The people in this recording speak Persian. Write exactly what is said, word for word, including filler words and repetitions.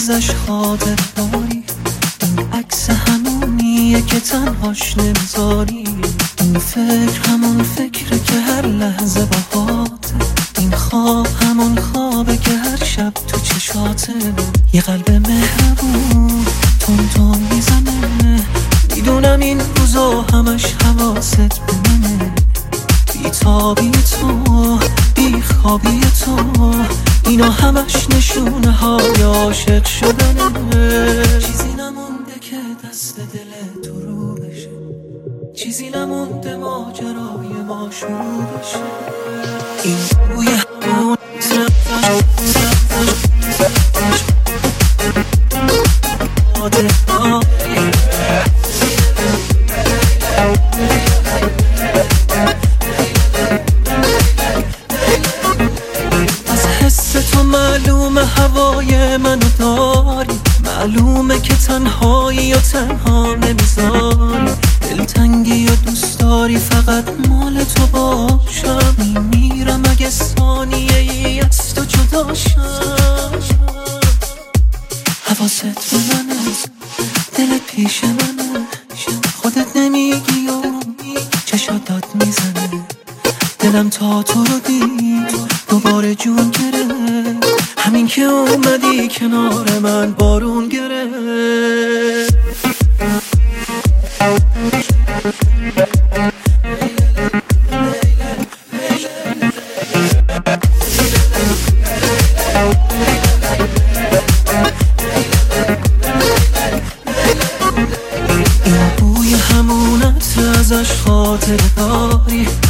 ازش خاطر داری، این عکس همونیه که تنهاش نمیذاری، این فکر همون فکره که هر لحظه باهاته، این خواب همون خوابه که هر شب تو چشاته. یه قلب مهربون تون تون میزنه، میدونم این روزا همش حواست به منه، بی تابی تو بی خوابی تو اینا همش نشونه های عاشق شدنه. چیزی نمونده که دست دل تو رو بشه، چیزی نمونده ماجرای ما شروع بشه. این بوی همون از حس تو معلومه هوای منو داری، معلومه که تنهایی و تنها نمیذاری، دلتنگی و دوست داری فقط مال تو باشم، میمیرم اگه ثانیه ای از تو جداشم. حواست به منه، دلت پیش منه، خودت نمیگی و چشات داد میزنه، دلم تا تو رو دید دوباره جون گرفت، همین که اومدی کنار من بارون گرفت. این بوی همونت ازش خاطر داری،